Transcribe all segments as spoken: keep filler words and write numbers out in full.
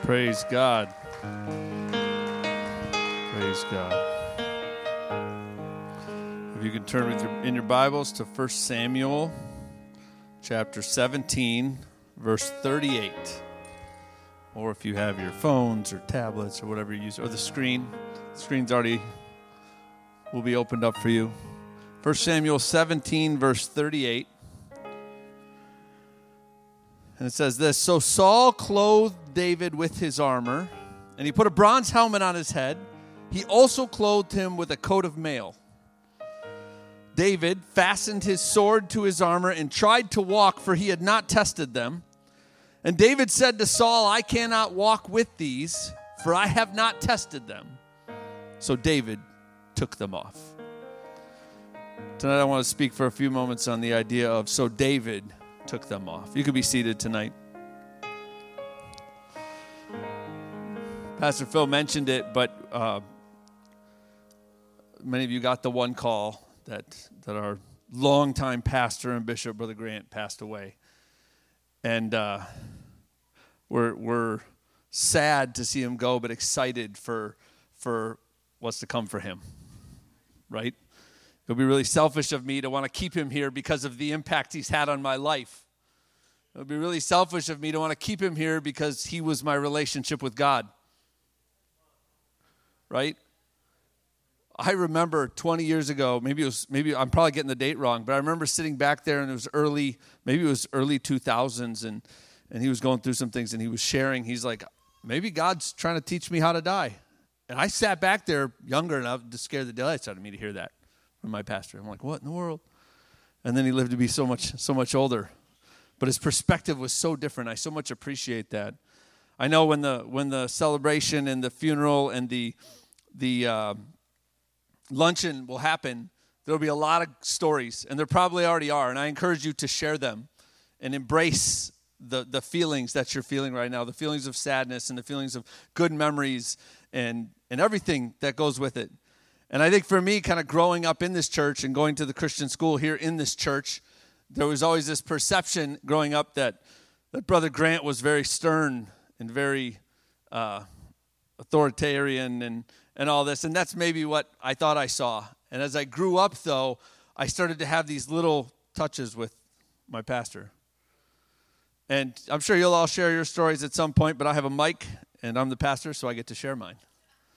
Praise God. Praise God. If you can turn with your, in your Bibles to First Samuel chapter seventeen, verse thirty-eight. Or if you have your phones or tablets or whatever you use, or the screen. The screen's already will be opened up for you. First Samuel seventeen, verse thirty-eight. And it says this: So Saul clothed David with his armor, and he put a bronze helmet on his head. He also clothed him with a coat of mail. David fastened his sword to his armor and tried to walk, for he had not tested them. And David said to Saul, I cannot walk with these, for I have not tested them. So David took them off. Tonight I want to speak for a few moments on the idea of so David took them off. You could be seated tonight. Pastor Phil mentioned it, but uh, many of you got the one call that that our longtime pastor and bishop, Brother Grant, passed away. And uh, we're we're sad to see him go, but excited for for what's to come for him, right? It would be really selfish of me to want to keep him here because of the impact he's had on my life. It would be really selfish of me to want to keep him here because he was my relationship with God. Right? I remember twenty years ago, maybe it was, maybe I'm probably getting the date wrong, but I remember sitting back there and it was early, maybe it was early two thousands, and, and he was going through some things and he was sharing. He's like, maybe God's trying to teach me how to die. And I sat back there younger enough to scare the daylights out of me to hear that from my pastor. I'm like, what in the world? And then he lived to be so much, so much older. But his perspective was so different. I so much appreciate that. I know when the when the celebration and the funeral and the the uh, luncheon will happen, there'll be a lot of stories, and there probably already are. And I encourage you to share them and embrace the the feelings that you're feeling right now, the feelings of sadness and the feelings of good memories and and everything that goes with it. And I think for me, kind of growing up in this church and going to the Christian school here in this church, there was always this perception growing up that, that Brother Grant was very stern and very uh, authoritarian and, and all this. And that's maybe what I thought I saw. And as I grew up, though, I started to have these little touches with my pastor. And I'm sure you'll all share your stories at some point, but I have a mic, and I'm the pastor, so I get to share mine.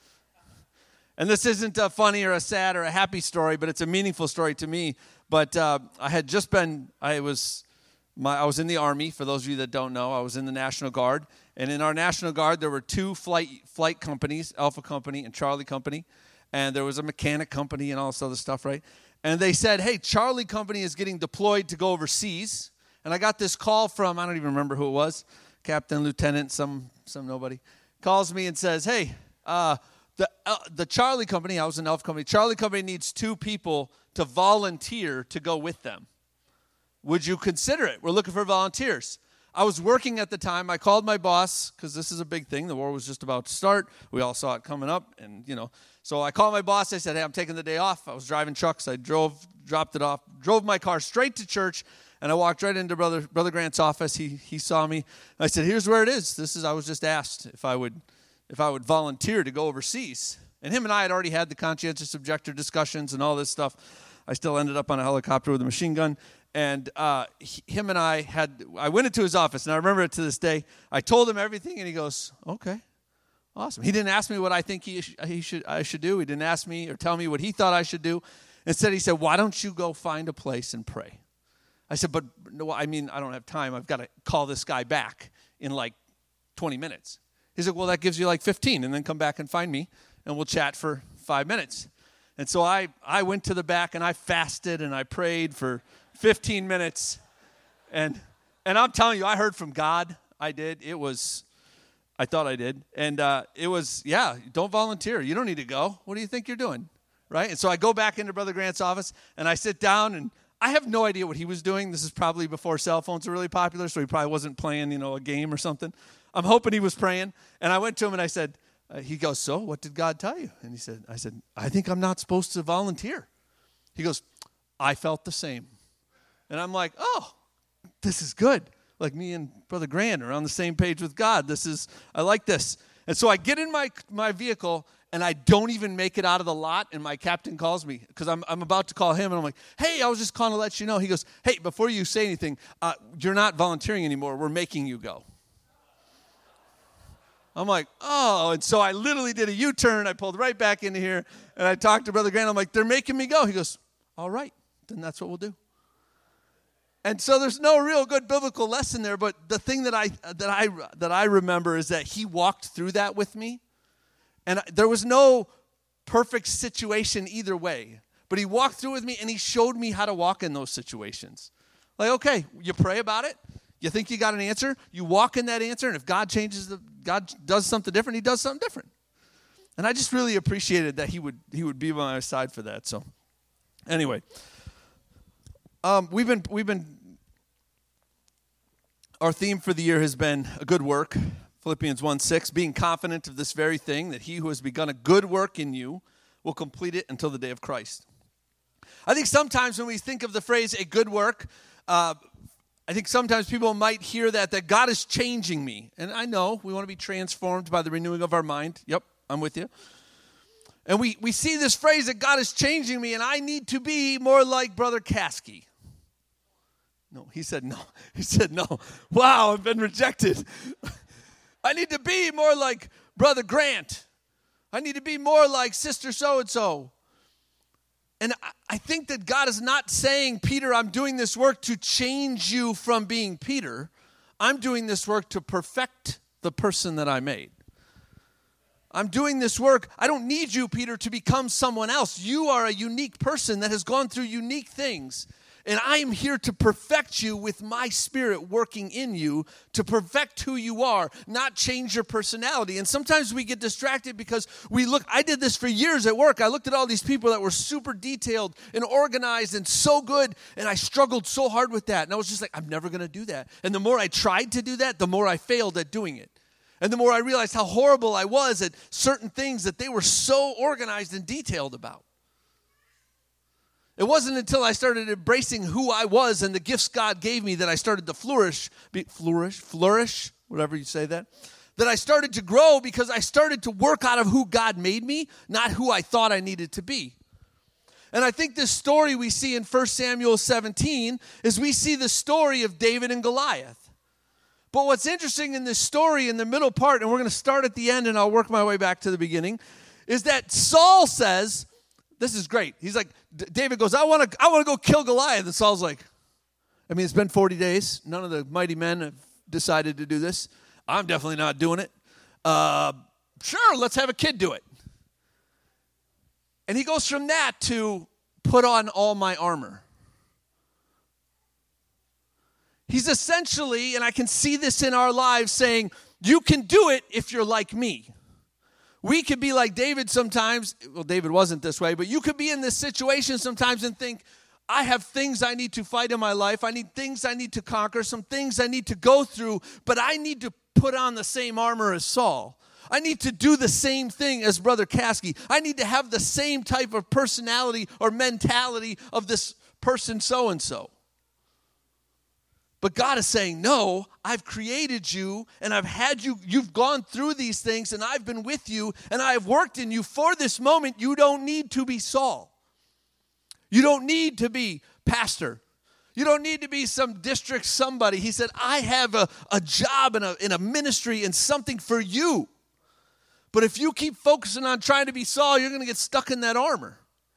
And this isn't a funny or a sad or a happy story, but it's a meaningful story to me. But uh, I had just been, I was my, I was in the Army. For those of you that don't know, I was in the National Guard. And in our National Guard, there were two flight flight companies, Alpha Company and Charlie Company. And there was a mechanic company and all this other stuff, right? And they said, hey, Charlie Company is getting deployed to go overseas. And I got this call from, I don't even remember who it was, Captain, Lieutenant, some some nobody, calls me and says, hey, uh, The uh, the Charlie Company, I was in Alpha Company, Charlie Company needs two people to volunteer to go with them. Would you consider it? We're looking for volunteers. I was working at the time. I called my boss, because this is a big thing. The war was just about to start. We all saw it coming up. And, you know, so I called my boss. I said, hey, I'm taking the day off. I was driving trucks. I drove, dropped it off, drove my car straight to church, and I walked right into Brother Brother Grant's office. He he saw me. I said, here's where it is. This is, I was just asked if I would if I would volunteer to go overseas. And him and I had already had the conscientious objector discussions and all this stuff. I still ended up on a helicopter with a machine gun. And uh, he, him and I had, I went into his office, and I remember it to this day. I told him everything, and he goes, okay, awesome. He didn't ask me what I think he, he should I should do. He didn't ask me or tell me what he thought I should do. Instead, he said, why don't you go find a place and pray? I said, but no, I mean, I don't have time. I've got to call this guy back in like twenty minutes. He said, well, that gives you like fifteen, and then come back and find me, and we'll chat for five minutes. And so I, I went to the back, and I fasted, and I prayed for fifteen minutes. And and I'm telling you, I heard from God. I did. It was, I thought I did. And uh, it was, yeah, don't volunteer. You don't need to go. What do you think you're doing? Right? And so I go back into Brother Grant's office, and I sit down, and I have no idea what he was doing. This is probably before cell phones were really popular, so he probably wasn't playing, you know, a game or something. I'm hoping he was praying. And I went to him and I said, uh, he goes, so what did God tell you? And he said, I said, I think I'm not supposed to volunteer. He goes, I felt the same. And I'm like, oh, this is good. Like me and Brother Grant are on the same page with God. This is, I like this. And so I get in my my vehicle, and I don't even make it out of the lot, and my captain calls me because I'm I'm about to call him, and I'm like, hey, I was just calling to let you know. He goes, hey, before you say anything, uh, you're not volunteering anymore. We're making you go. I'm like, oh, and so I literally did a U-turn. I pulled right back into here, and I talked to Brother Grant. I'm like, they're making me go. He goes, all right, then that's what we'll do. And so there's no real good biblical lesson there, but the thing that I that I that I remember is that he walked through that with me, and there was no perfect situation either way. But he walked through with me, and he showed me how to walk in those situations. Like, okay, you pray about it. You think you got an answer. You walk in that answer, and if God changes the God does something different, he does something different. And I just really appreciated that he would he would be by my side for that. So, anyway. Um, we've been, we've been, our theme for the year has been a good work, Philippians one six, being confident of this very thing, that he who has begun a good work in you will complete it until the day of Christ. I think sometimes when we think of the phrase a good work, uh, I think sometimes people might hear that, that God is changing me. And I know we want to be transformed by the renewing of our mind. Yep, I'm with you. And we, we see this phrase that God is changing me, and I need to be more like Brother Caskey. No, he said no. He said no. Wow, I've been rejected. I need to be more like Brother Grant. I need to be more like Sister so-and-so. And I think that God is not saying, Peter, I'm doing this work to change you from being Peter. I'm doing this work to perfect the person that I made. I'm doing this work. I don't need you, Peter, to become someone else. You are a unique person that has gone through unique things. And I am here to perfect you with my spirit working in you, to perfect who you are, not change your personality. And sometimes we get distracted because we look, I did this for years at work. I looked at all these people that were super detailed and organized and so good, and I struggled so hard with that. And I was just like, I'm never going to do that. And the more I tried to do that, the more I failed at doing it. And the more I realized how horrible I was at certain things that they were so organized and detailed about. It wasn't until I started embracing who I was and the gifts God gave me that I started to flourish, be, flourish, flourish, whatever you say that, that I started to grow because I started to work out of who God made me, not who I thought I needed to be. And I think this story we see in First Samuel seventeen is we see the story of David and Goliath. But what's interesting in this story in the middle part, and we're going to start at the end and I'll work my way back to the beginning, is that Saul says, this is great. He's like, David goes, I want to I want to go kill Goliath. And Saul's like, I mean, it's been forty days. None of the mighty men have decided to do this. I'm definitely not doing it. Uh, sure, let's have a kid do it. And he goes from that to put on all my armor. He's essentially, and I can see this in our lives, saying, you can do it if you're like me. We could be like David sometimes. Well, David wasn't this way, but you could be in this situation sometimes and think, I have things I need to fight in my life. I need things I need to conquer, some things I need to go through, but I need to put on the same armor as Saul. I need to do the same thing as Brother Caskey. I need to have the same type of personality or mentality of this person so-and-so. But God is saying, no, I've created you and I've had you, you've gone through these things and I've been with you and I've worked in you for this moment. You don't need to be Saul. You don't need to be pastor. You don't need to be some district somebody. He said, I have a, a job in a, in a ministry and something for you. But if you keep focusing on trying to be Saul, you're going to get stuck in that armor.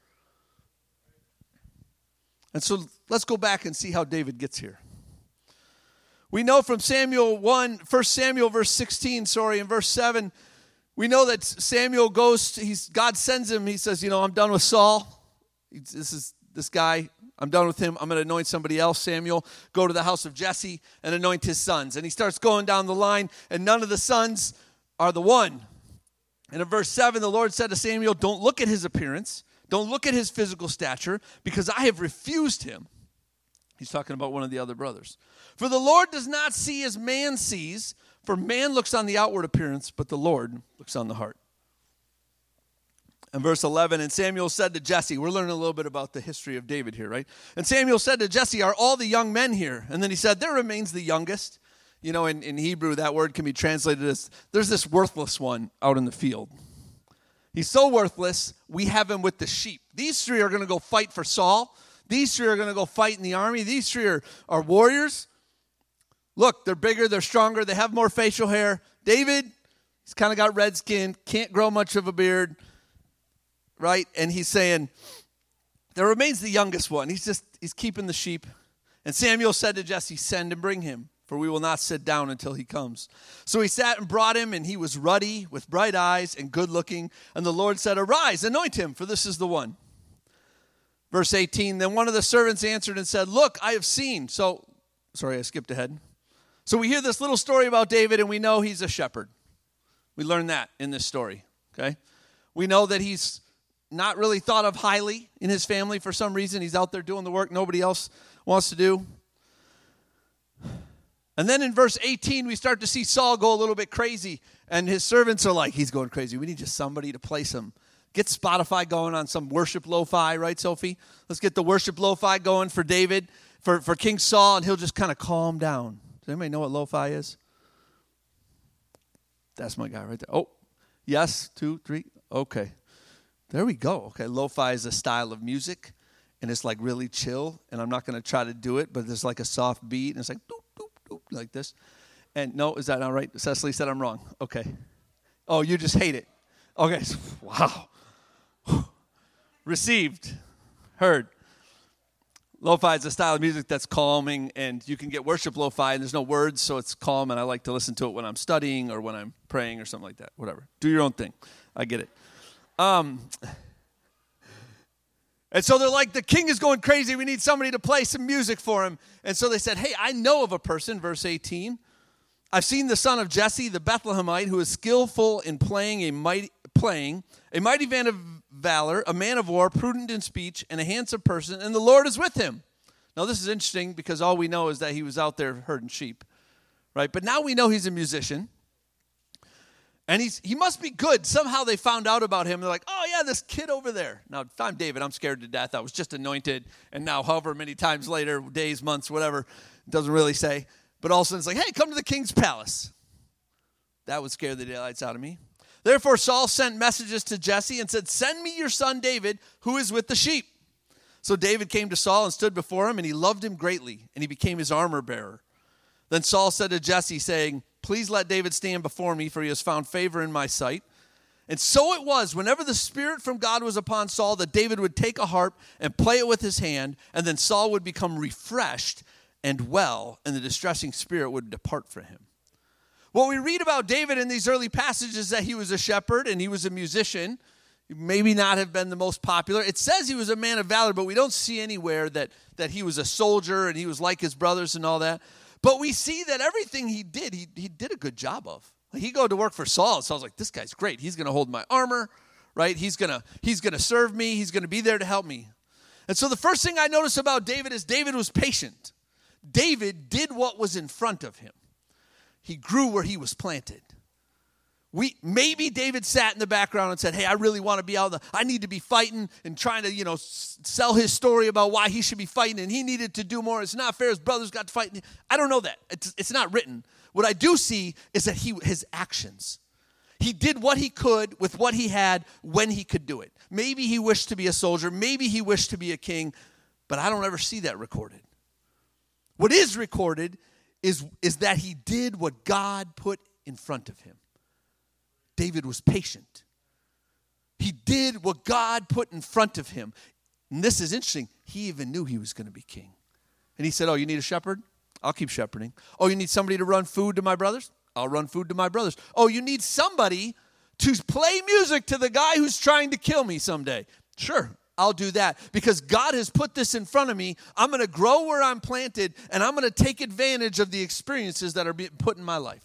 And so let's go back and see how David gets here. We know from Samuel one, First Samuel verse sixteen, sorry, in verse seven, we know that Samuel goes, to, he's, God sends him, he says, you know, I'm done with Saul. This is this guy, I'm done with him. I'm going to anoint somebody else, Samuel. Go to the house of Jesse and anoint his sons. And he starts going down the line, and none of the sons are the one. And in verse seven, the Lord said to Samuel, don't look at his appearance. Don't look at his physical stature, because I have refused him. He's talking about one of the other brothers. For the Lord does not see as man sees, for man looks on the outward appearance, but the Lord looks on the heart. And verse eleven, and Samuel said to Jesse, we're learning a little bit about the history of David here, right? And Samuel said to Jesse, are all the young men here? And then he said, there remains the youngest, You know, in, in Hebrew, that word can be translated as, there's this worthless one out in the field. He's so worthless, we have him with the sheep. These three are going to go fight for Saul. These three are going to go fight in the army. These three are, are warriors. Look, they're bigger, they're stronger, they have more facial hair. David, he's kind of got red skin, can't grow much of a beard, right? And he's saying, there remains the youngest one. He's just, he's keeping the sheep. And Samuel said to Jesse, send and bring him, for we will not sit down until he comes. So he sat and brought him, and he was ruddy, with bright eyes, and good looking. And the Lord said, arise, anoint him, for this is the one. Verse eighteen, then one of the servants answered and said, look, I have seen. So, sorry, I skipped ahead. So we hear this little story about David, and we know he's a shepherd. We learn that in this story, okay? We know that he's not really thought of highly in his family for some reason. He's out there doing the work nobody else wants to do. And then in verse eighteen, we start to see Saul go a little bit crazy, and his servants are like, he's going crazy. We need just somebody to place him. Get Spotify going on some worship lo-fi, right, Sophie? Let's get the worship lo-fi going for David, for, for King Saul, and he'll just kind of calm down. Does anybody know what lo-fi is? That's my guy right there. Oh, yes, two, three, okay. There we go. Okay, lo-fi is a style of music, and it's like really chill, and I'm not going to try to do it, but there's like a soft beat, and it's like doop, doop, doop, like this. And no, is that not right? Cecily said I'm wrong. Okay. Oh, you just hate it. Okay, wow. Received, heard. Lo-fi is a style of music that's calming, and you can get worship lo-fi, and there's no words, so it's calm, and I like to listen to it when I'm studying or when I'm praying or something like that. Whatever. Do your own thing. I get it. Um, and so they're like, the king is going crazy. We need somebody to play some music for him. And so they said, hey, I know of a person, verse eighteen. I've seen the son of Jesse, the Bethlehemite, who is skillful in playing a mighty, playing, a mighty man of valor, a man of war, prudent in speech, and a handsome person, and the Lord is with him. Now, this is interesting because all we know is that he was out there herding sheep, right? But now we know he's a musician, and he's he must be good. Somehow they found out about him. They're like, oh, yeah, this kid over there. Now, if I'm David, I'm scared to death. I was just anointed, and now however many times later, days, months, whatever, it doesn't really say. But all of a sudden it's like, hey, come to the king's palace. That would scare the daylights out of me. Therefore, Saul sent messages to Jesse and said, send me your son David, who is with the sheep. So David came to Saul and stood before him, and he loved him greatly, and he became his armor bearer. Then Saul said to Jesse, saying, please let David stand before me, for he has found favor in my sight. And so it was, whenever the Spirit from God was upon Saul, that David would take a harp and play it with his hand, and then Saul would become refreshed and well, and the distressing spirit would depart from him. What we read about David in these early passages is that he was a shepherd and he was a musician. He maybe not have been the most popular. It says he was a man of valor, but we don't see anywhere that, that he was a soldier and he was like his brothers and all that. But we see that everything he did, he, he did a good job of. Like, he go to work for Saul, and Saul's like, this guy's great. He's going to hold my armor, right? He's going to he's going to serve me. He's going to be there to help me. And so the first thing I notice about David is David was patient. David did what was in front of him. He grew where he was planted. We maybe David sat in the background and said, hey, I really want to be out. The, I need to be fighting and trying to, you know, s- sell his story about why he should be fighting, and he needed to do more. It's not fair. His brothers got to fight. I don't know that. It's, it's not written. What I do see is that he his actions. He did what he could with what he had when he could do it. Maybe he wished to be a soldier. Maybe he wished to be a king, but I don't ever see that recorded. What is recorded is, is that he did what God put in front of him. David was patient. He did what God put in front of him. And this is interesting. He even knew he was going to be king. And he said, oh, you need a shepherd? I'll keep shepherding. Oh, you need somebody to run food to my brothers? I'll run food to my brothers. Oh, you need somebody to play music to the guy who's trying to kill me someday? Sure, I'll do that, because God has put this in front of me. I'm going to grow where I'm planted, and I'm going to take advantage of the experiences that are being put in my life.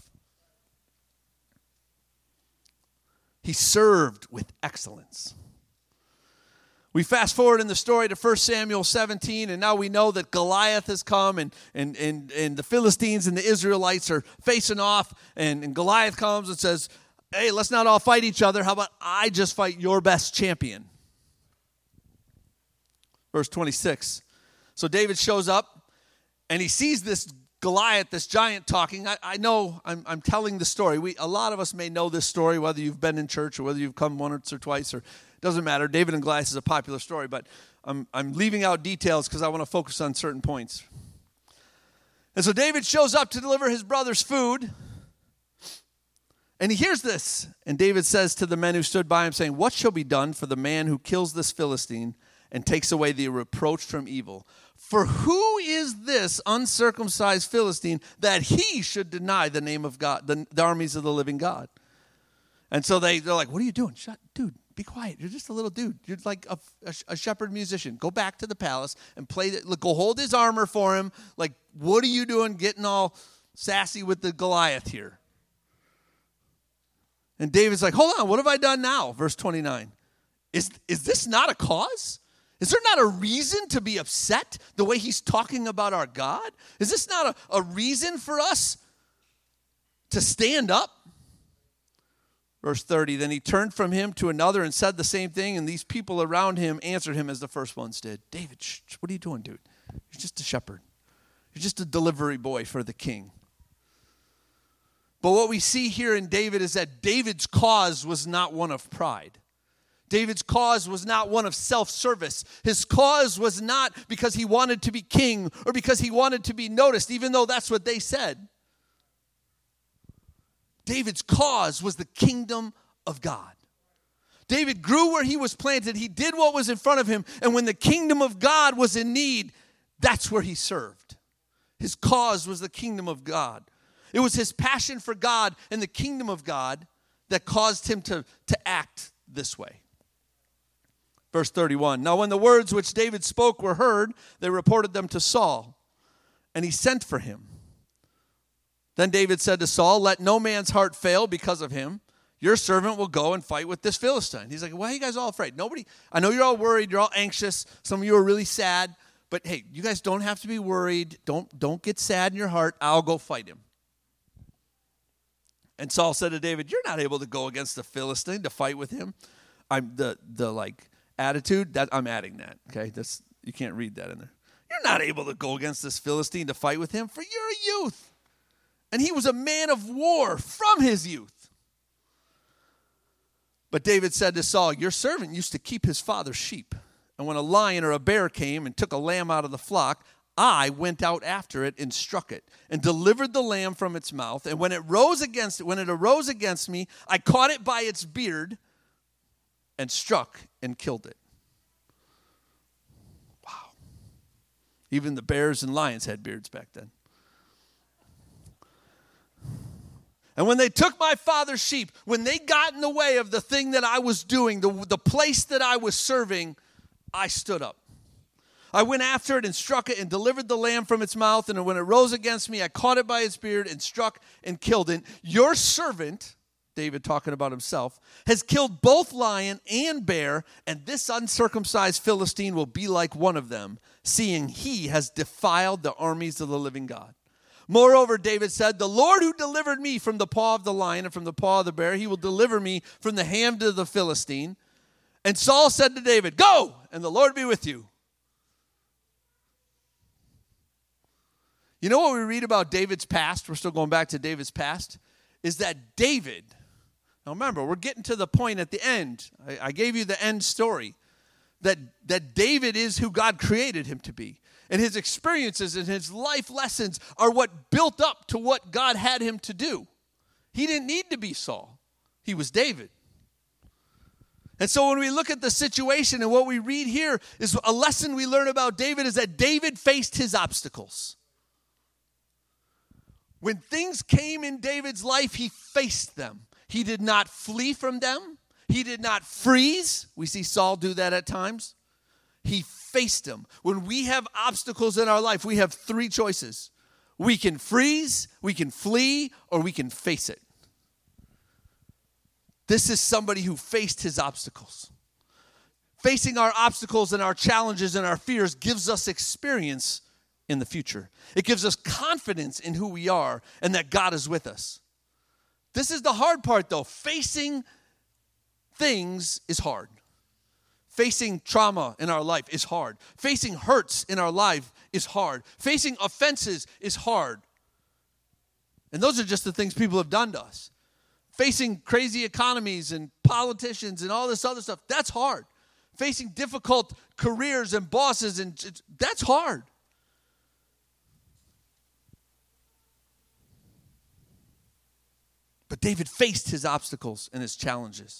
He served with excellence. We fast forward in the story to First Samuel seventeen, and now we know that Goliath has come, and and and, and the Philistines and the Israelites are facing off, and, and Goliath comes and says, hey, let's not all fight each other. How about I just fight your best champion? Verse twenty-six. So David shows up, and he sees this Goliath, this giant talking. I, I know I'm, I'm telling the story. We, a lot of us may know this story, whether you've been in church or whether you've come once or twice, or it doesn't matter. David and Goliath is a popular story, but I'm, I'm leaving out details because I want to focus on certain points. And so David shows up to deliver his brother's food, and he hears this. And David says to the men who stood by him, saying, "What shall be done for the man who kills this Philistine and takes away the reproach from evil? For who is this uncircumcised Philistine that he should deny the name of God, the, the armies of the living God?" And so they, they're like, "What are you doing? Shut, dude, be quiet. You're just a little dude. You're like a, a, a shepherd musician. Go back to the palace and play, the, go hold his armor for him. Like, what are you doing getting all sassy with the Goliath here?" And David's like, "Hold on, what have I done now?" Verse twenty-nine. Is, is this not a cause? Is there not a reason to be upset the way he's talking about our God? Is this not a, a reason for us to stand up? Verse thirty, then he turned from him to another and said the same thing, and these people around him answered him as the first ones did. "David, shh, what are you doing, dude? You're just a shepherd. You're just a delivery boy for the king." But what we see here in David is that David's cause was not one of pride. David's cause was not one of self-service. His cause was not because he wanted to be king or because he wanted to be noticed, even though that's what they said. David's cause was the kingdom of God. David grew where he was planted. He did what was in front of him. And when the kingdom of God was in need, that's where he served. His cause was the kingdom of God. It was his passion for God and the kingdom of God that caused him to, to act this way. Verse thirty-one, now when the words which David spoke were heard, they reported them to Saul, and he sent for him. Then David said to Saul, "Let no man's heart fail because of him. Your servant will go and fight with this Philistine." He's like, "Why are you guys all afraid?" Nobody, I know you're all worried, you're all anxious. Some of you are really sad, but hey, you guys don't have to be worried. Don't, don't get sad in your heart. I'll go fight him. And Saul said to David, "You're not able to go against the Philistine to fight with him." I'm the the like attitude that I'm adding that. Okay, that's you can't read that in there. You're not able to go against this Philistine to fight with him, for you're a youth, and he was a man of war from his youth. But David said to Saul, "Your servant used to keep his father's sheep, and when a lion or a bear came and took a lamb out of the flock, I went out after it and struck it and delivered the lamb from its mouth. And when it rose against when it arose against me, I caught it by its beard and struck and killed it." Wow. Even the bears and lions had beards back then. "And when they took my father's sheep, when they got in the way of the thing that I was doing, the, the place that I was serving, I stood up. I went after it and struck it and delivered the lamb from its mouth. And when it rose against me, I caught it by its beard and struck and killed it. Your servant," David talking about himself, "has killed both lion and bear, and this uncircumcised Philistine will be like one of them, seeing he has defiled the armies of the living God. Moreover," David said, "the Lord who delivered me from the paw of the lion and from the paw of the bear, he will deliver me from the hand of the Philistine." And Saul said to David, "Go, and the Lord be with you." You know what we read about David's past? We're still going back to David's past. Is that David, now remember, we're getting to the point at the end. I, I gave you the end story. That, that David is who God created him to be. And his experiences and his life lessons are what built up to what God had him to do. He didn't need to be Saul. He was David. And so when we look at the situation and what we read here is a lesson we learn about David is that David faced his obstacles. When things came in David's life, he faced them. He did not flee from them. He did not freeze. We see Saul do that at times. He faced them. When we have obstacles in our life, we have three choices. We can freeze, we can flee, or we can face it. This is somebody who faced his obstacles. Facing our obstacles and our challenges and our fears gives us experience in the future. It gives us confidence in who we are and that God is with us. This is the hard part, though. Facing things is hard. Facing trauma in our life is hard. Facing hurts in our life is hard. Facing offenses is hard. And those are just the things people have done to us. Facing crazy economies and politicians and all this other stuff, that's hard. Facing difficult careers and bosses, and that's hard. But David faced his obstacles and his challenges.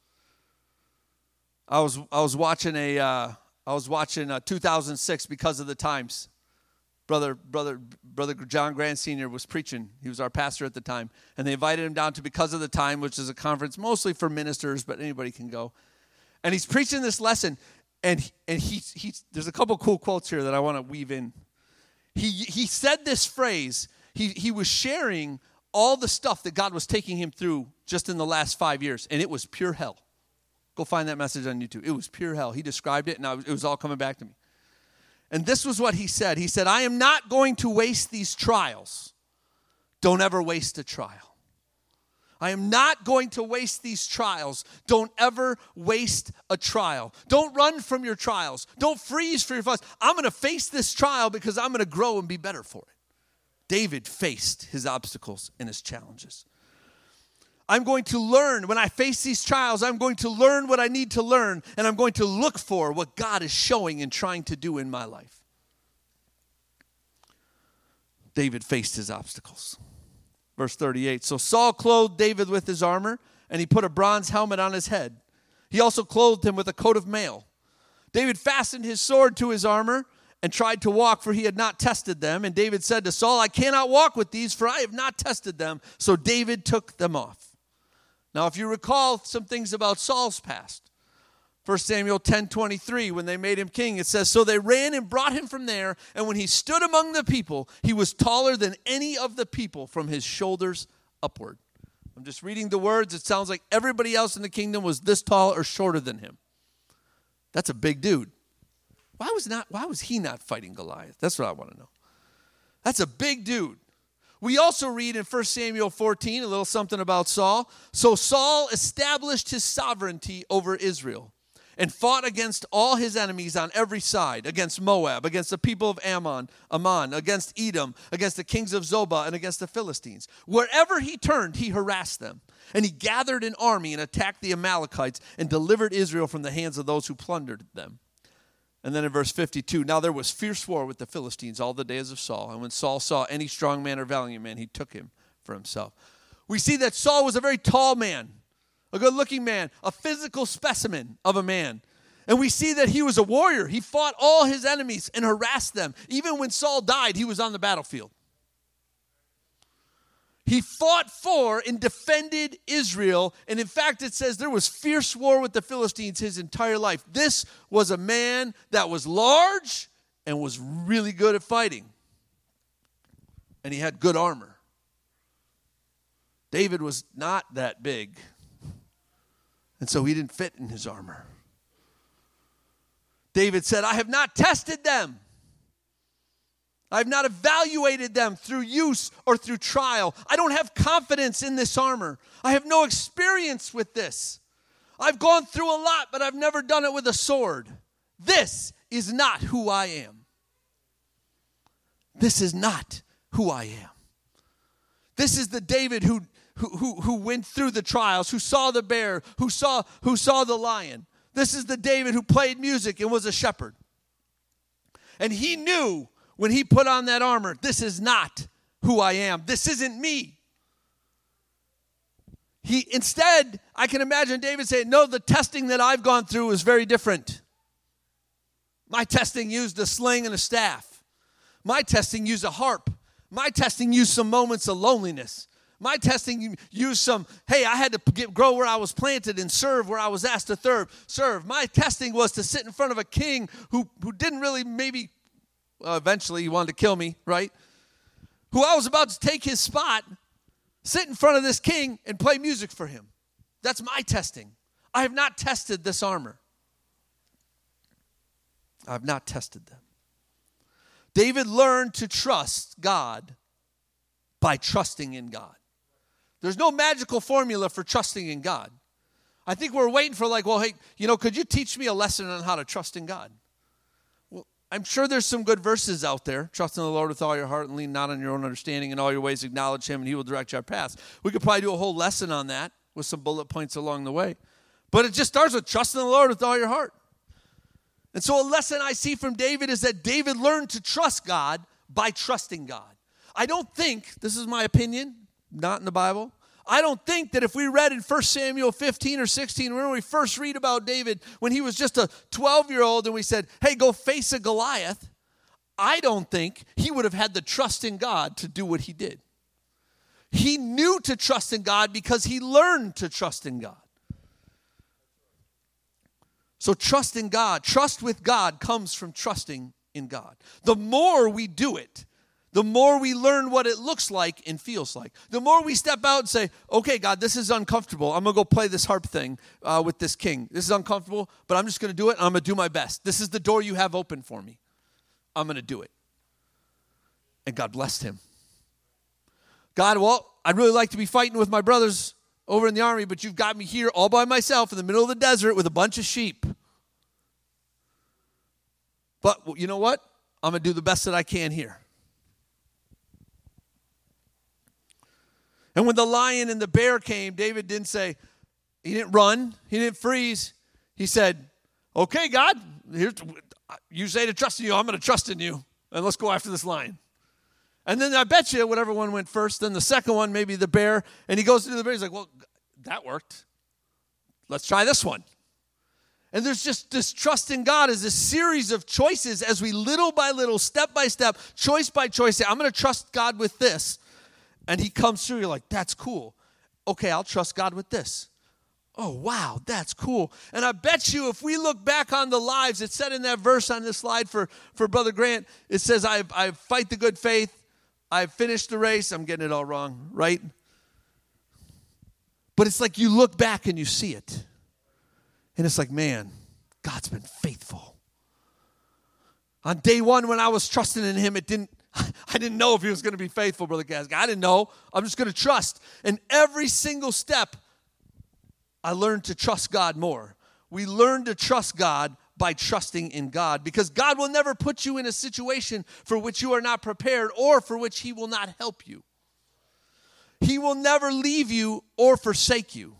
I was I was watching a uh, I was watching uh, two thousand six Because of the Times. Brother, brother, brother John Grant Senior was preaching. He was our pastor at the time. And they invited him down to Because of the Time, which is a conference mostly for ministers, but anybody can go. And he's preaching this lesson. And and he, he there's a couple cool quotes here that I want to weave in. He he said this phrase. He he was sharing all the stuff that God was taking him through just in the last five years. And it was pure hell. Go find that message on YouTube. It was pure hell. He described it, and I was, it was all coming back to me. And this was what he said. He said, I am not going to waste these trials. Don't ever waste a trial. I am not going to waste these trials. Don't ever waste a trial. Don't run from your trials. Don't freeze for your trials. I'm going to face this trial because I'm going to grow and be better for it. David faced his obstacles and his challenges. I'm going to learn. When I face these trials, I'm going to learn what I need to learn, and I'm going to look for what God is showing and trying to do in my life. David faced his obstacles. Verse thirty-eight, so Saul clothed David with his armor, and he put a bronze helmet on his head. He also clothed him with a coat of mail. David fastened his sword to his armor and tried to walk, for he had not tested them. And David said to Saul, I cannot walk with these, for I have not tested them. So David took them off. Now, if you recall some things about Saul's past, First Samuel ten twenty-three, when they made him king, it says, so they ran and brought him from there, and when he stood among the people, he was taller than any of the people from his shoulders upward. I'm just reading the words. It sounds like everybody else in the kingdom was this tall or shorter than him. That's a big dude. Why was not? Why was he not fighting Goliath? That's what I want to know. That's a big dude. We also read in First Samuel fourteen, a little something about Saul. So Saul established his sovereignty over Israel and fought against all his enemies on every side, against Moab, against the people of Ammon, Ammon, against Edom, against the kings of Zobah, and against the Philistines. Wherever he turned, he harassed them. And he gathered an army and attacked the Amalekites and delivered Israel from the hands of those who plundered them. And then in verse fifty-two, now there was fierce war with the Philistines all the days of Saul. And when Saul saw any strong man or valiant man, he took him for himself. We see that Saul was a very tall man, a good-looking man, a physical specimen of a man. And we see that he was a warrior. He fought all his enemies and harassed them. Even when Saul died, he was on the battlefield. He fought for and defended Israel. And in fact, it says there was fierce war with the Philistines his entire life. This was a man that was large and was really good at fighting. And he had good armor. David was not that big. And so he didn't fit in his armor. David said, I have not tested them. I have not evaluated them through use or through trial. I don't have confidence in this armor. I have no experience with this. I've gone through a lot, but I've never done it with a sword. This is not who I am. This is not who I am. This is the David who, who, who, who went through the trials, who saw the bear, who saw, who saw the lion. This is the David who played music and was a shepherd. And he knew when he put on that armor, this is not who I am. This isn't me. He instead, I can imagine David saying, no, the testing that I've gone through is very different. My testing used a sling and a staff. My testing used a harp. My testing used some moments of loneliness. My testing used some, hey, I had to get, grow where I was planted and serve where I was asked to serve. serve. My testing was to sit in front of a king who, who didn't really maybe Uh, eventually, he wanted to kill me, right? Who I was about to take his spot, sit in front of this king and play music for him. That's my testing. I have not tested this armor. I have not tested them. David learned to trust God by trusting in God. There's no magical formula for trusting in God. I think we're waiting for like, well, hey, you know, could you teach me a lesson on how to trust in God? Well, I'm sure there's some good verses out there. Trust in the Lord with all your heart and lean not on your own understanding. In all your ways acknowledge him and he will direct your paths. We could probably do a whole lesson on that with some bullet points along the way. But it just starts with trust in the Lord with all your heart. And so a lesson I see from David is that David learned to trust God by trusting God. I don't think, this is my opinion, not in the Bible, I don't think that if we read in First Samuel fifteen or sixteen, when we first read about David, when he was just a twelve-year-old and we said, hey, go face a Goliath, I don't think he would have had the trust in God to do what he did. He knew to trust in God because he learned to trust in God. So trust in God, trust with God comes from trusting in God. The more we do it, the more we learn what it looks like and feels like. The more we step out and say, okay, God, this is uncomfortable. I'm going to go play this harp thing uh, with this king. This is uncomfortable, but I'm just going to do it, and I'm going to do my best. This is the door you have open for me. I'm going to do it. And God blessed him. God, well, I'd really like to be fighting with my brothers over in the army, but you've got me here all by myself in the middle of the desert with a bunch of sheep. But well, you know what? I'm going to do the best that I can here. And when the lion and the bear came, David didn't say, he didn't run, he didn't freeze. He said, okay, God, here's, you say to trust in you, I'm going to trust in you, and let's go after this lion. And then I bet you whatever one went first, then the second one, maybe the bear, and he goes to the bear, he's like, well, that worked. Let's try this one. And there's just this trust in God is a series of choices as we little by little, step by step, choice by choice, say, I'm going to trust God with this. And he comes through, you're like, that's cool. Okay, I'll trust God with this. Oh, wow, that's cool. And I bet you if we look back on the lives, it said in that verse on this slide for, for Brother Grant, it says, I, I fight the good faith, I've finished the race. I'm getting it all wrong, right? But it's like you look back and you see it. And it's like, man, God's been faithful. On day one when I was trusting in him, it didn't, I didn't know if he was going to be faithful, Brother Gask. I didn't know. I'm just going to trust. And every single step, I learned to trust God more. We learn to trust God by trusting in God, because God will never put you in a situation for which you are not prepared or for which he will not help you. He will never leave you or forsake you.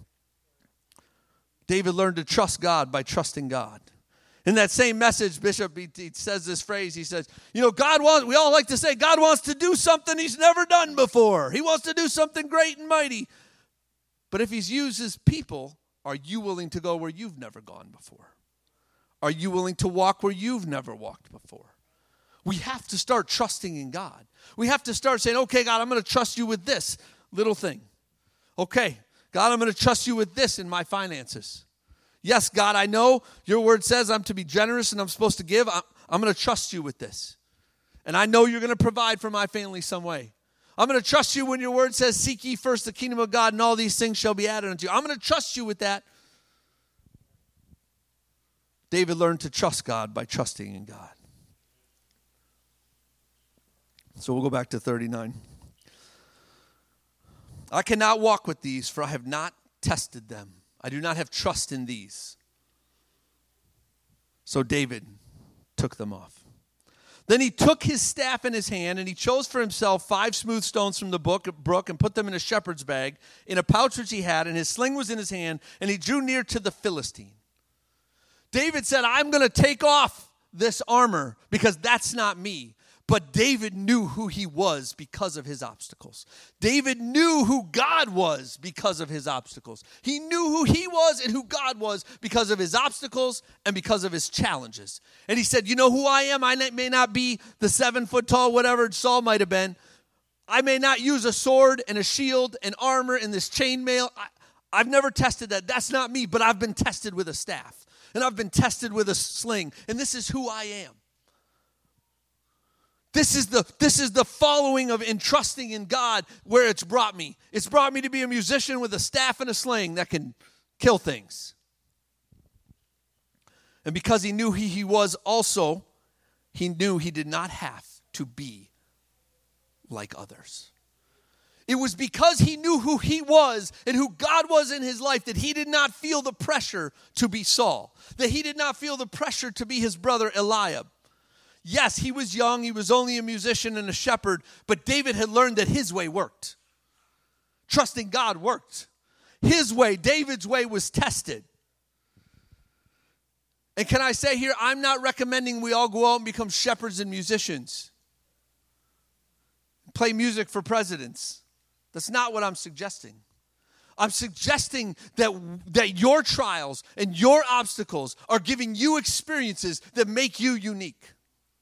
David learned to trust God by trusting God. In that same message, Bishop, he, he says this phrase. He says, you know, God wants, we all like to say, God wants to do something he's never done before. He wants to do something great and mighty. But if he's used his people, are you willing to go where you've never gone before? Are you willing to walk where you've never walked before? We have to start trusting in God. We have to start saying, okay, God, I'm going to trust you with this little thing. Okay, God, I'm going to trust you with this in my finances. Yes, God, I know your word says I'm to be generous and I'm supposed to give. I'm, I'm going to trust you with this. And I know you're going to provide for my family some way. I'm going to trust you when your word says, seek ye first the kingdom of God and all these things shall be added unto you. I'm going to trust you with that. David learned to trust God by trusting in God. So we'll go back to thirty-nine. I cannot walk with these, for I have not tested them. I do not have trust in these. So David took them off. Then he took his staff in his hand, and he chose for himself five smooth stones from the brook and put them in a shepherd's bag, in a pouch which he had, and his sling was in his hand, and he drew near to the Philistine. David said, I'm going to take off this armor because that's not me. But David knew who he was because of his obstacles. David knew who God was because of his obstacles. He knew who he was and who God was because of his obstacles and because of his challenges. And he said, you know who I am? I may not be the seven foot tall, whatever Saul might have been. I may not use a sword and a shield and armor and this chainmail. I, I've never tested that. That's not me, but I've been tested with a staff. And I've been tested with a sling. And this is who I am. This is the this is the following of entrusting in God where it's brought me. It's brought me to be a musician with a staff and a sling that can kill things. And because he knew who he was also, he knew he did not have to be like others. It was because he knew who he was and who God was in his life that he did not feel the pressure to be Saul. That he did not feel the pressure to be his brother Eliab. Yes, he was young. He was only a musician and a shepherd, but David had learned that his way worked. Trusting God worked. His way, David's way, was tested. And can I say here, I'm not recommending we all go out and become shepherds and musicians. Play music for presidents. That's not what I'm suggesting. I'm suggesting that, that your trials and your obstacles are giving you experiences that make you unique.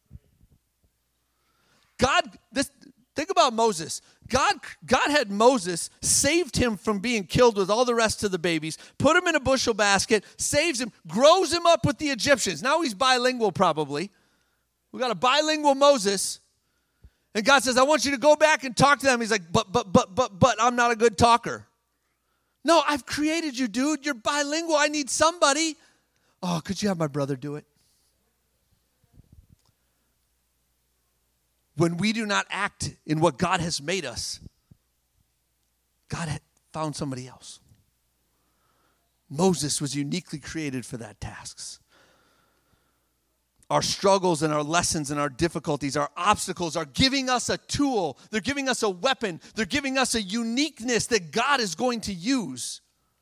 God, this, think about Moses. God, God had Moses, saved him from being killed with all the rest of the babies, put him in a bushel basket, saves him, grows him up with the Egyptians. Now he's bilingual probably. We got a bilingual Moses. And God says, I want you to go back and talk to them. He's like, but, but, but, but, but, I'm not a good talker. No, I've created you, dude. You're bilingual. I need somebody. Oh, could you have my brother do it? When we do not act in what God has made us, God had found somebody else. Moses was uniquely created for that task. Our struggles and our lessons and our difficulties, our obstacles are giving us a tool. They're giving us a weapon. They're giving us a uniqueness that God is going to use.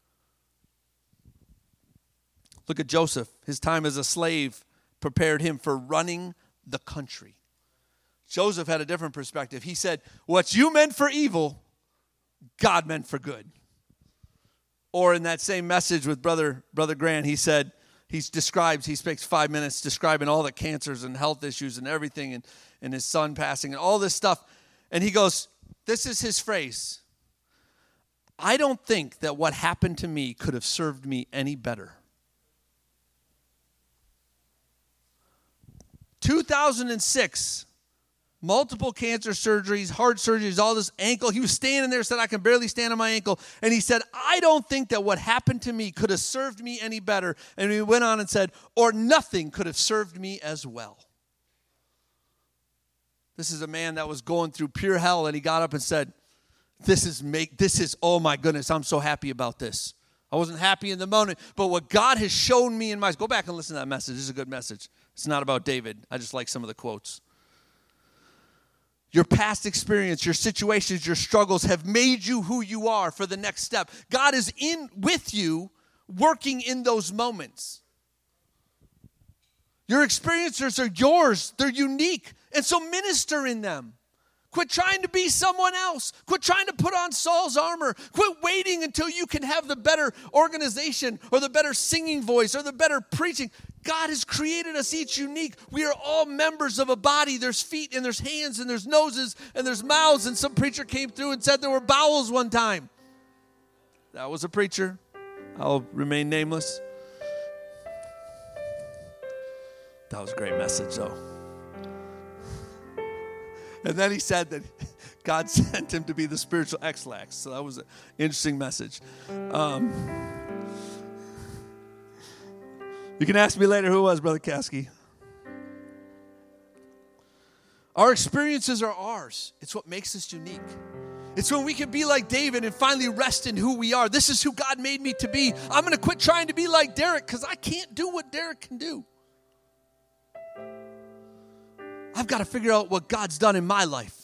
Look at Joseph. His time as a slave prepared him for running the country. Joseph had a different perspective. He said, what you meant for evil, God meant for good. Or in that same message with Brother, Brother Grant, he said, he describes, he speaks five minutes describing all the cancers and health issues and everything and, and his son passing and all this stuff. And he goes, this is his phrase. I don't think that what happened to me could have served me any better. two thousand six, multiple cancer surgeries, heart surgeries, all this ankle. He was standing there, said, I can barely stand on my ankle. And he said, I don't think that what happened to me could have served me any better. And he went on and said, or nothing could have served me as well. This is a man that was going through pure hell, and he got up and said, this is, make, this is, oh my goodness, I'm so happy about this. I wasn't happy in the moment, but what God has shown me in my, go back and listen to that message. This is a good message. It's not about David. I just like some of the quotes. Your past experience, your situations, your struggles have made you who you are for the next step. God is in with you, working in those moments. Your experiences are yours. They're unique. And so minister in them. Quit trying to be someone else. Quit trying to put on Saul's armor. Quit waiting until you can have the better organization or the better singing voice or the better preaching. God has created us each unique. We are all members of a body. There's feet and there's hands and there's noses and there's mouths. And some preacher came through and said there were bowels one time. That was a preacher. I'll remain nameless. That was a great message, though. And then he said that God sent him to be the spiritual X-Lax. So that was an interesting message. Um, you can ask me later who it was, Brother Caskey. Our experiences are ours. It's what makes us unique. It's when we can be like David and finally rest in who we are. This is who God made me to be. I'm going to quit trying to be like Derek because I can't do what Derek can do. I've got to figure out what God's done in my life.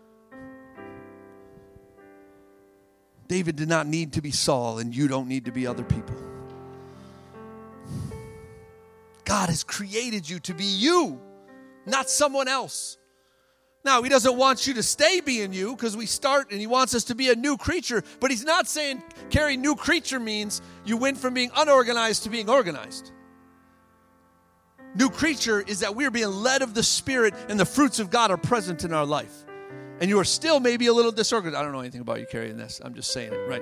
David did not need to be Saul, and you don't need to be other people. God has created you to be you, not someone else. Now, he doesn't want you to stay being you because we start and he wants us to be a new creature, but he's not saying, Carrie, new creature means you went from being unorganized to being organized. New creature is that we're being led of the Spirit and the fruits of God are present in our life. And you are still maybe a little disorganized. I don't know anything about you carrying this. I'm just saying it, right?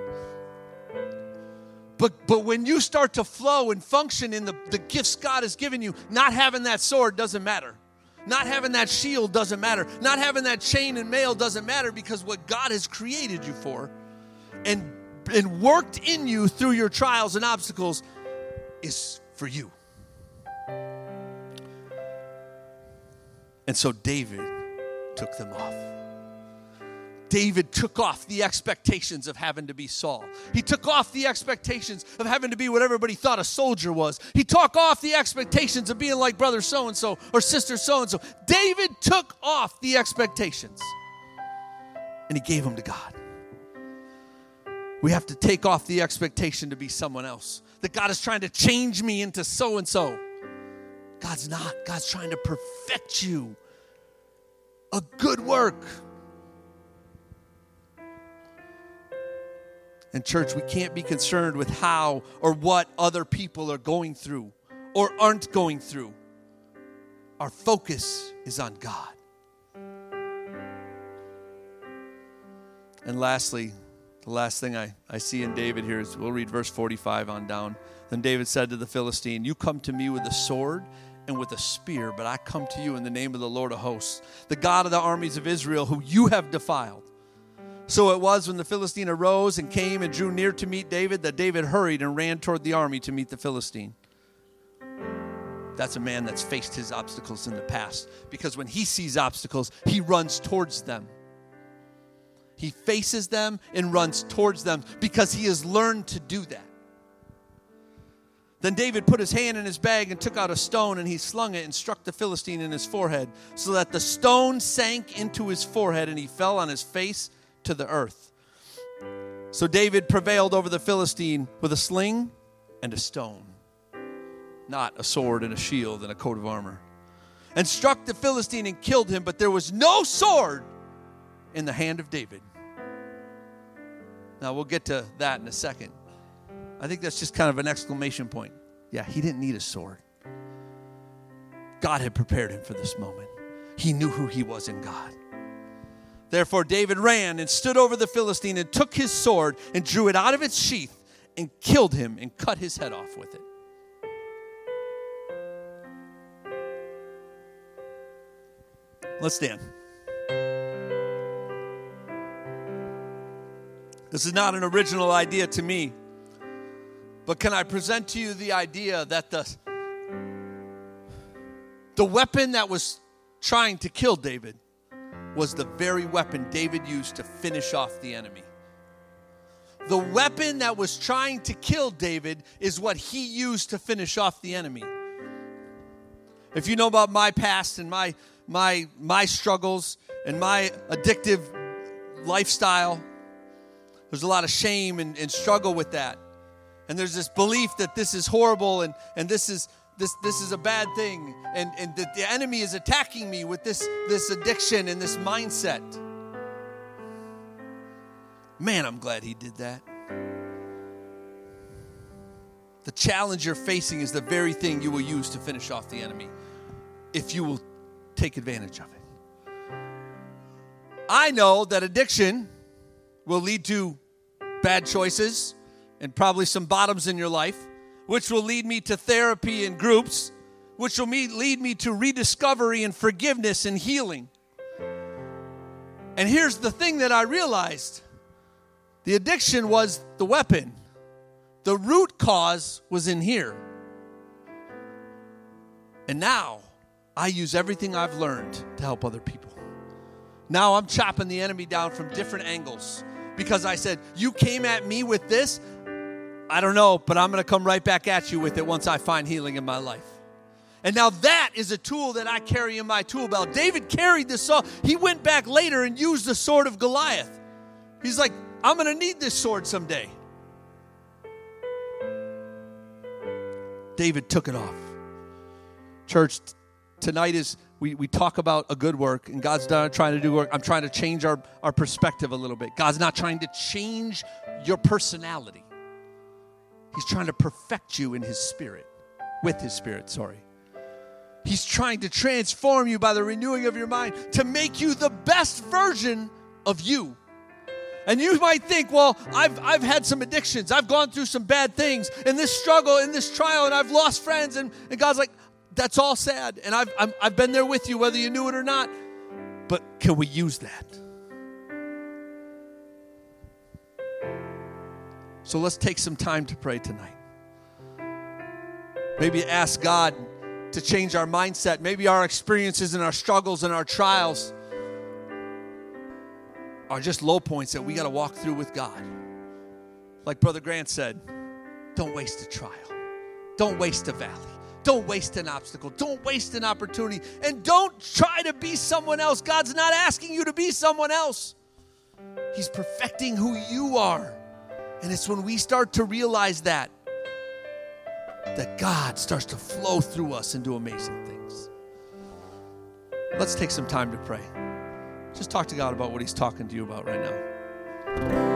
But but when you start to flow and function in the, the gifts God has given you, not having that sword doesn't matter. Not having that shield doesn't matter. Not having that chain and mail doesn't matter because what God has created you for and, and worked in you through your trials and obstacles is for you. And so David took them off. David took off the expectations of having to be Saul. He took off the expectations of having to be what everybody thought a soldier was. He took off the expectations of being like brother so-and-so or sister so-and-so. David took off the expectations, and he gave them to God. We have to take off the expectation to be someone else. That God is trying to change me into so-and-so. God's not. God's trying to perfect you. A good work. And church, we can't be concerned with how or what other people are going through or aren't going through. Our focus is on God. And lastly, the last thing I, I see in David here is, we'll read verse forty-five on down. Then David said to the Philistine, you come to me with a sword and with a spear, but I come to you in the name of the Lord of hosts, the God of the armies of Israel, who you have defiled. So it was when the Philistine arose and came and drew near to meet David, that David hurried and ran toward the army to meet the Philistine. That's a man that's faced his obstacles in the past, because when he sees obstacles, he runs towards them. He faces them and runs towards them because he has learned to do that. Then David put his hand in his bag and took out a stone, and he slung it and struck the Philistine in his forehead, so that the stone sank into his forehead, and he fell on his face to the earth. So David prevailed over the Philistine with a sling and a stone, not a sword and a shield and a coat of armor, and struck the Philistine and killed him, but there was no sword in the hand of David. Now we'll get to that in a second. I think that's just kind of an exclamation point. Yeah, he didn't need a sword. God had prepared him for this moment. He knew who he was in God. Therefore David ran and stood over the Philistine and took his sword and drew it out of its sheath and killed him and cut his head off with it. Let's stand. This is not an original idea to me, but can I present to you the idea that the, the weapon that was trying to kill David was the very weapon David used to finish off the enemy. The weapon that was trying to kill David is what he used to finish off the enemy. If you know about my past and my my my struggles and my addictive lifestyle, there's a lot of shame and, and struggle with that. And there's this belief that this is horrible and, and this is this this is a bad thing, and, and that the enemy is attacking me with this, this addiction and this mindset. Man, I'm glad he did that. The challenge you're facing is the very thing you will use to finish off the enemy if you will take advantage of it. I know that addiction will lead to bad choices and probably some bottoms in your life, which will lead me to therapy and groups, which will lead me to rediscovery and forgiveness and healing. And here's the thing that I realized. The addiction was the weapon. The root cause was in here. And now I use everything I've learned to help other people. Now I'm chopping the enemy down from different angles, because I said, you came at me with this, I don't know, but I'm going to come right back at you with it once I find healing in my life. And now that is a tool that I carry in my tool belt. David carried this sword. He went back later and used the sword of Goliath. He's like, I'm going to need this sword someday. David took it off. Church, t- tonight is, we, we talk about a good work, and God's not trying to do work. I'm trying to change our, our perspective a little bit. God's not trying to change your personality. He's trying to perfect you in his spirit, with his spirit, sorry. He's trying to transform you by the renewing of your mind to make you the best version of you. And you might think, well, I've I've had some addictions. I've gone through some bad things in this struggle, in this trial, and I've lost friends. And, and God's like, that's all sad. And I've I'm, I've been there with you, whether you knew it or not. But can we use that? So let's take some time to pray tonight. Maybe ask God to change our mindset. Maybe our experiences and our struggles and our trials are just low points that we got to walk through with God. Like Brother Grant said, don't waste a trial. Don't waste a valley. Don't waste an obstacle. Don't waste an opportunity. And don't try to be someone else. God's not asking you to be someone else. He's perfecting who you are. And it's when we start to realize that, that God starts to flow through us and do amazing things. Let's take some time to pray. Just talk to God about what he's talking to you about right now.